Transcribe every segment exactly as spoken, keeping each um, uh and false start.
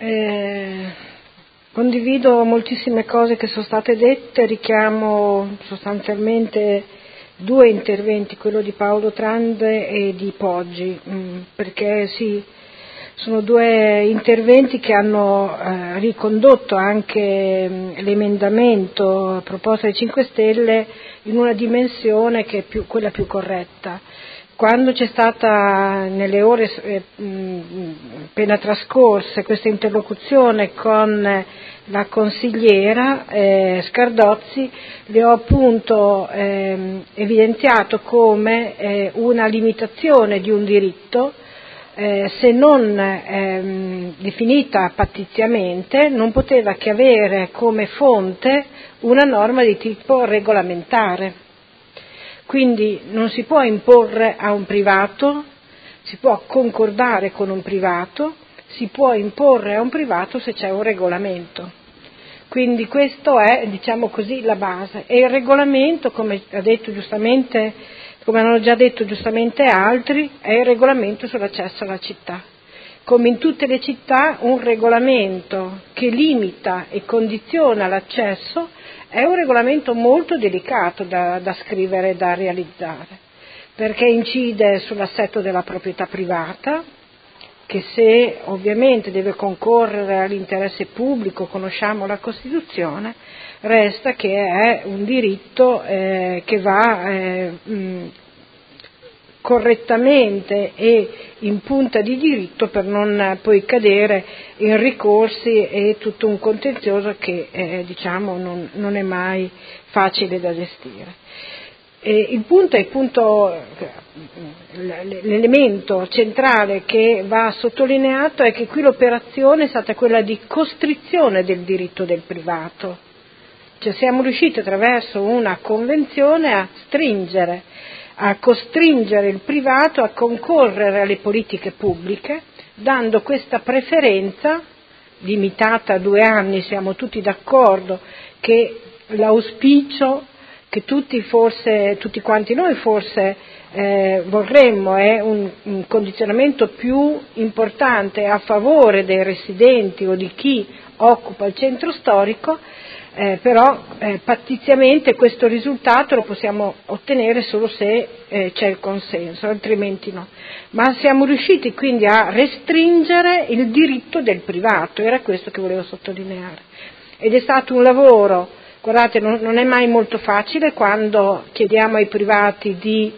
Eh, condivido moltissime cose che sono state dette, richiamo sostanzialmente due interventi, quello di Paolo Trande e di Poggi, mh, perché sì, sono due interventi che hanno eh, ricondotto anche mh, l'emendamento a proposta dei cinque Stelle in una dimensione che è più, quella più corretta. Quando c'è stata, nelle ore eh, appena trascorse, questa interlocuzione con la consigliera eh, Scardozzi, le ho appunto eh, evidenziato come eh, una limitazione di un diritto, eh, se non eh, definita pattiziamente, non poteva che avere come fonte una norma di tipo regolamentare. Quindi non si può imporre a un privato, si può concordare con un privato, si può imporre a un privato se c'è un regolamento. Quindi questo è, diciamo così, la base. E il regolamento, come ha detto giustamente, come hanno già detto giustamente altri, è il regolamento sull'accesso alla città. Come in tutte le città, un regolamento che limita e condiziona l'accesso è un regolamento molto delicato da, da scrivere e da realizzare, perché incide sull'assetto della proprietà privata, che se ovviamente deve concorrere all'interesse pubblico, conosciamo la Costituzione, resta che è un diritto eh, che va eh, mh, correttamente e in punta di diritto per non poi cadere in ricorsi e tutto un contenzioso che eh, diciamo non, non è mai facile da gestire. E il punto è il punto, l'elemento centrale che va sottolineato è che qui l'operazione è stata quella di costrizione del diritto del privato, cioè siamo riusciti attraverso una convenzione a stringere, a costringere il privato a concorrere alle politiche pubbliche, dando questa preferenza limitata a due anni. Siamo tutti d'accordo che l'auspicio che tutti forse, tutti quanti noi forse eh, vorremmo è un, un condizionamento più importante a favore dei residenti o di chi occupa il centro storico, eh, però eh, pattiziamente questo risultato lo possiamo ottenere solo se eh, c'è il consenso, altrimenti no. Ma siamo riusciti quindi a restringere il diritto del privato, era questo che volevo sottolineare. Ed è stato un lavoro, guardate, non, non è mai molto facile quando chiediamo ai privati di,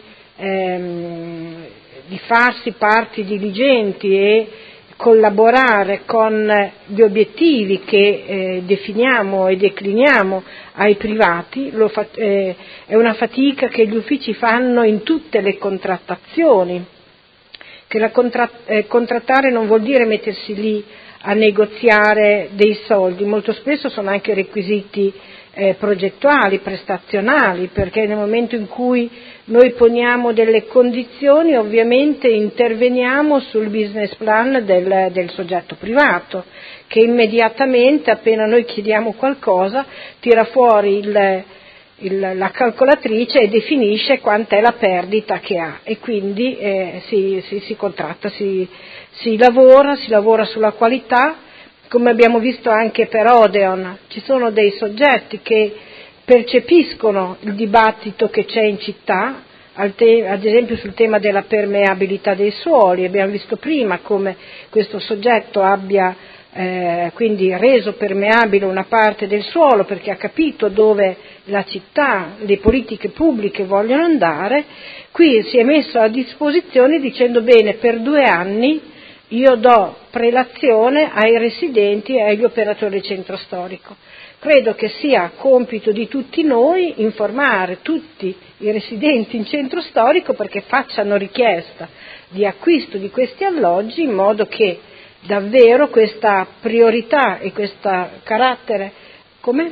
ehm, di farsi parti diligenti e collaborare con gli obiettivi che eh, definiamo e decliniamo ai privati. Lo fa, eh, è una fatica che gli uffici fanno in tutte le contrattazioni, che la contra, eh, contrattare non vuol dire mettersi lì a negoziare dei soldi, molto spesso sono anche requisiti eh, progettuali, prestazionali, perché nel momento in cui noi poniamo delle condizioni ovviamente interveniamo sul business plan del, del soggetto privato, che immediatamente appena noi chiediamo qualcosa tira fuori il, il, la calcolatrice e definisce quant'è la perdita che ha, e quindi eh, si, si, si contratta, si, si lavora, si lavora sulla qualità. Come abbiamo visto anche per Odeon, ci sono dei soggetti che percepiscono il dibattito che c'è in città, ad esempio sul tema della permeabilità dei suoli. Abbiamo visto prima come questo soggetto abbia eh, quindi reso permeabile una parte del suolo perché ha capito dove la città, le politiche pubbliche vogliono andare. Qui si è messo a disposizione dicendo: bene, per due anni io do prelazione ai residenti e agli operatori del centro storico. Credo che sia compito di tutti noi informare tutti i residenti in centro storico perché facciano richiesta di acquisto di questi alloggi, in modo che davvero questa priorità e questo carattere, come?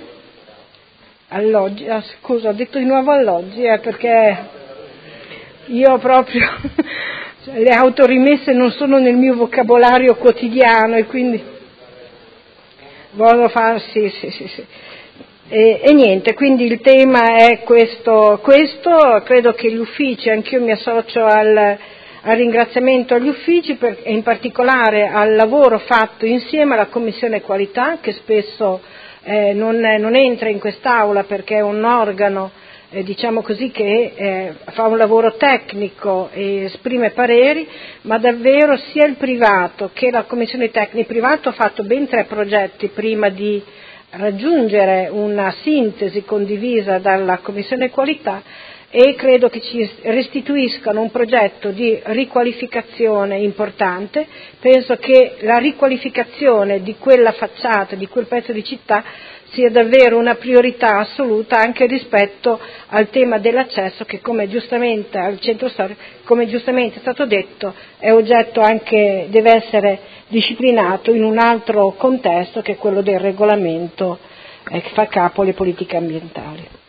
Alloggi, ah, scusa, ho detto di nuovo alloggi, eh, perché io proprio le autorimesse non sono nel mio vocabolario quotidiano e quindi voglio farsi, sì, sì, sì. E, e niente, quindi il tema è questo, questo, credo che gli uffici, anch'io mi associo al, al ringraziamento agli uffici per, e in particolare al lavoro fatto insieme alla Commissione Qualità, che spesso eh, non, non entra in quest'Aula perché è un organo eh, diciamo così che eh, fa un lavoro tecnico e esprime pareri, ma davvero sia il privato che la Commissione Tecnica. Il privato ha fatto ben tre progetti prima di raggiungere una sintesi condivisa dalla Commissione Qualità, e credo che ci restituiscano un progetto di riqualificazione importante. Penso che la riqualificazione di quella facciata, di quel pezzo di città, sia davvero una priorità assoluta anche rispetto al tema dell'accesso che, come giustamente al centro storico, come giustamente è stato detto, è oggetto anche, deve essere disciplinato in un altro contesto che è quello del regolamento eh, che fa capo alle politiche ambientali.